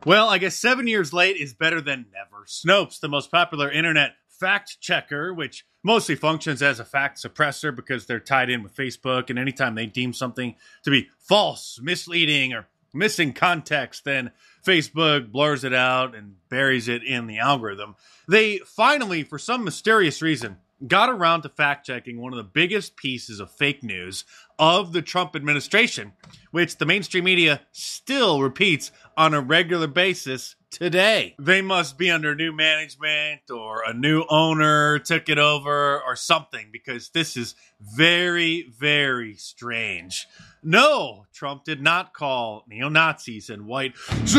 Well, I guess 7 years late is better than never. Snopes, the most popular internet fact checker, which mostly functions as a fact suppressor because they're tied in with Facebook, and anytime they deem something to be false, misleading, or missing context, then Facebook blurs it out and buries it in the algorithm. They finally, for some mysterious reason, got around to fact-checking one of the biggest pieces of fake news of the Trump administration, which the mainstream media still repeats on a regular basis today. They must be under new management, or a new owner took it over or something, because this is very, very strange. No, Trump did not call neo-Nazis and white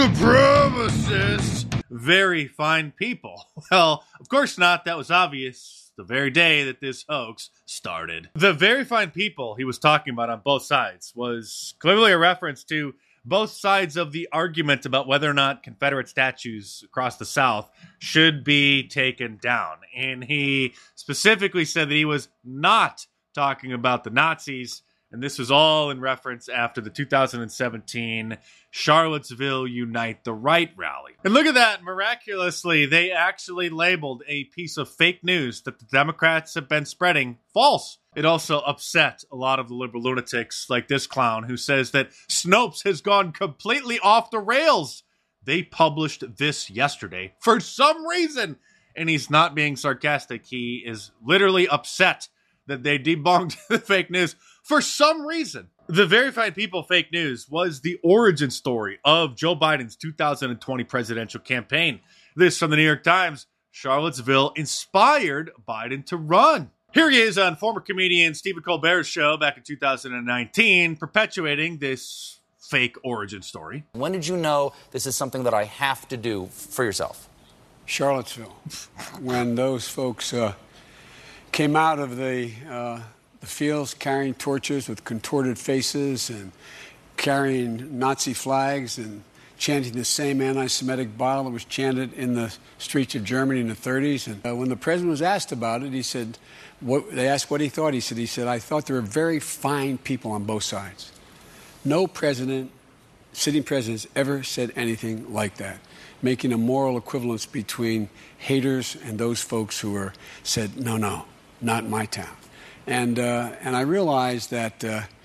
supremacists very fine people. Well, of course not. That was obvious the very day that this hoax started. The very fine people he was talking about on both sides was clearly a reference to both sides of the argument about whether or not Confederate statues across the South should be taken down. And he specifically said that he was not talking about the Nazis, and this was all in reference after the 2017 Charlottesville Unite the Right rally. And look at that, miraculously, they actually labeled a piece of fake news that the Democrats have been spreading false. It also upset a lot of the liberal lunatics like this clown who says that Snopes has gone completely off the rails. They published this yesterday for some reason, and he's not being sarcastic. He is literally upset that they debunked the fake news for some reason. The Verified People fake news was the origin story of Joe Biden's 2020 presidential campaign. This from the New York Times: Charlottesville inspired Biden to run. Here he is on former comedian Stephen Colbert's show back in 2019, perpetuating this fake origin story. When did you know this is something that I have to do for yourself? Charlottesville, when those folks came out of the fields carrying torches with contorted faces and carrying Nazi flags and chanting the same anti-Semitic bottle that was chanted in the streets of Germany in the 30s. And when the president was asked about it, he said, they asked what he thought. He said, I thought there were very fine people on both sides. No president, sitting president, has ever said anything like that, making a moral equivalence between haters and those folks who said, no, not in my town. And I realized that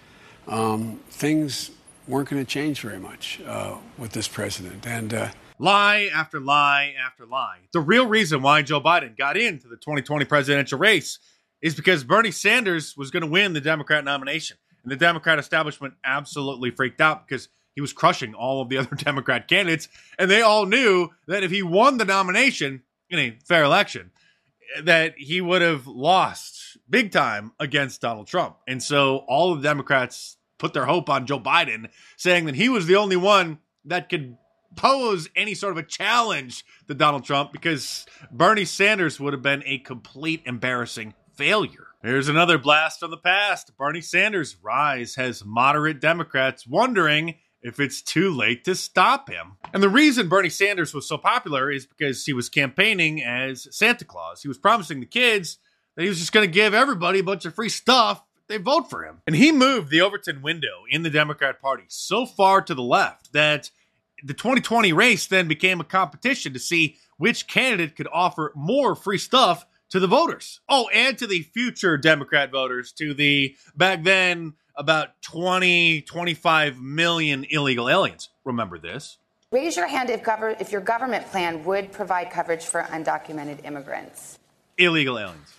things weren't going to change very much with this president. And lie after lie after lie. The real reason why Joe Biden got into the 2020 presidential race is because Bernie Sanders was going to win the Democrat nomination. And the Democrat establishment absolutely freaked out because he was crushing all of the other Democrat candidates. And they all knew that if he won the nomination in a fair election, that he would have lost big time against Donald Trump. And so all of the Democrats put their hope on Joe Biden, saying that he was the only one that could pose any sort of a challenge to Donald Trump, because Bernie Sanders would have been a complete embarrassing failure. Here's another blast from the past. Bernie Sanders' rise has moderate Democrats wondering if it's too late to stop him. And the reason Bernie Sanders was so popular is because he was campaigning as Santa Claus. He was promising the kids that he was just going to give everybody a bunch of free stuff if they vote for him. And he moved the Overton window in the Democrat Party so far to the left that the 2020 race then became a competition to see which candidate could offer more free stuff to the voters. Oh, and to the future Democrat voters, to the, back then, about 25 million illegal aliens. Remember this? Raise your hand if your government plan would provide coverage for undocumented immigrants. Illegal aliens.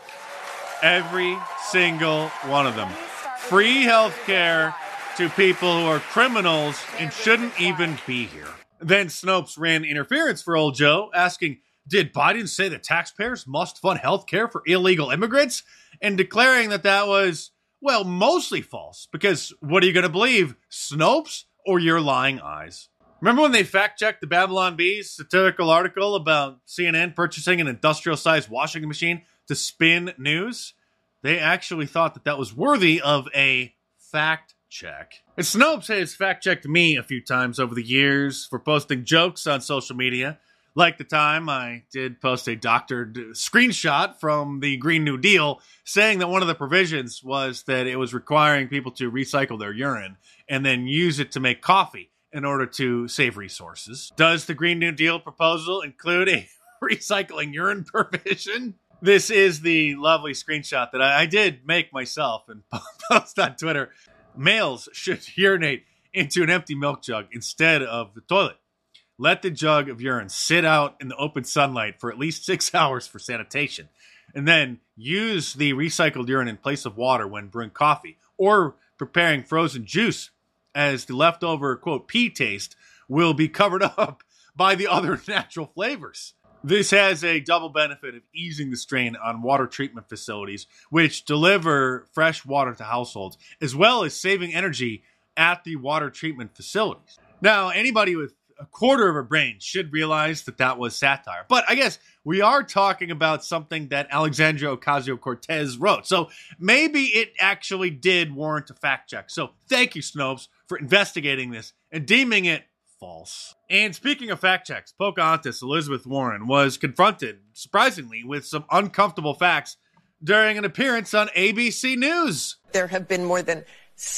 Every single one of them. Free health care to people who are criminals and shouldn't even be here. Then Snopes ran interference for old Joe, asking, did Biden say that taxpayers must fund health care for illegal immigrants? And declaring that that was, well, mostly false. Because what are you going to believe, Snopes or your lying eyes? Remember when they fact-checked the Babylon Bee's satirical article about CNN purchasing an industrial-sized washing machine to spin news? They actually thought that that was worthy of a fact check. And Snopes has fact-checked me a few times over the years for posting jokes on social media. Like the time I did post a doctored screenshot from the Green New Deal saying that one of the provisions was that it was requiring people to recycle their urine and then use it to make coffee. in order to save resources. Does the Green New Deal proposal include a recycling urine provision? This is the lovely screenshot that I did make myself and post on Twitter. Males should urinate into an empty milk jug instead of the toilet. Let the jug of urine sit out in the open sunlight for at least 6 hours for sanitation. And then use the recycled urine in place of water when brewing coffee or preparing frozen juice, as the leftover, quote, pee taste will be covered up by the other natural flavors. This has a double benefit of easing the strain on water treatment facilities, which deliver fresh water to households, as well as saving energy at the water treatment facilities. Now, anybody with a quarter of a brain should realize that that was satire. But I guess we are talking about something that Alexandria Ocasio-Cortez wrote. So maybe it actually did warrant a fact check. So thank you, Snopes, for investigating this and deeming it false. And speaking of fact checks, Pocahontas Elizabeth Warren was confronted, surprisingly, with some uncomfortable facts during an appearance on ABC News. There have been more than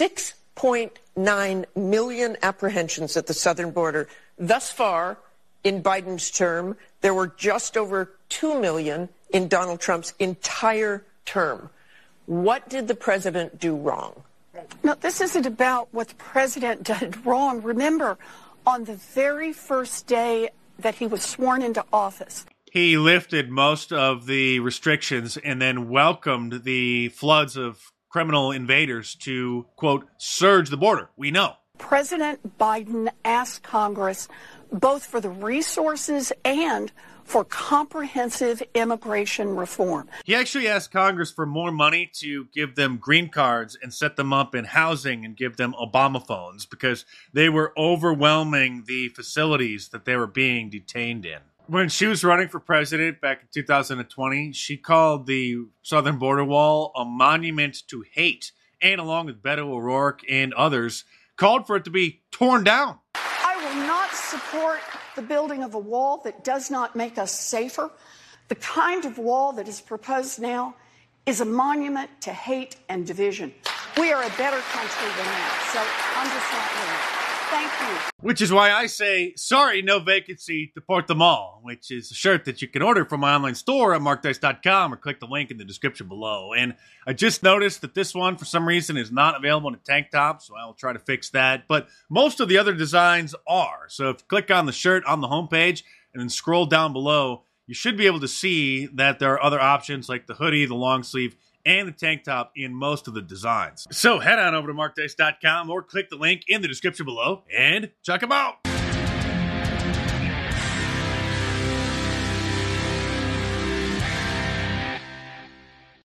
6.9 million apprehensions at the southern border. Thus far, in Biden's term, there were just over 2 million in Donald Trump's entire term. What did the president do wrong? No, this isn't about what the president did wrong. Remember, on the very first day that he was sworn into office, he lifted most of the restrictions and then welcomed the floods of criminal invaders to, quote, surge the border. We know. President Biden asked Congress both for the resources and for comprehensive immigration reform. He actually asked Congress for more money to give them green cards and set them up in housing and give them Obama phones because they were overwhelming the facilities that they were being detained in. When she was running for president back in 2020, she called the southern border wall a monument to hate, and along with Beto O'Rourke and others, called for it to be torn down. I will not support the building of a wall that does not make us safer. The kind of wall that is proposed now is a monument to hate and division. We are a better country than that, so I'm just not willing. Thank you. Which is why I say, sorry, no vacancy, deport them all, which is a shirt that you can order from my online store at markdice.com or click the link in the description below. And I just noticed that this one, for some reason, is not available in a tank top, so I'll try to fix that. But most of the other designs are. So if you click on the shirt on the homepage and then scroll down below, you should be able to see that there are other options like the hoodie, the long sleeve, and the tank top in most of the designs. So head on over to markdice.com or click the link in the description below and check them out.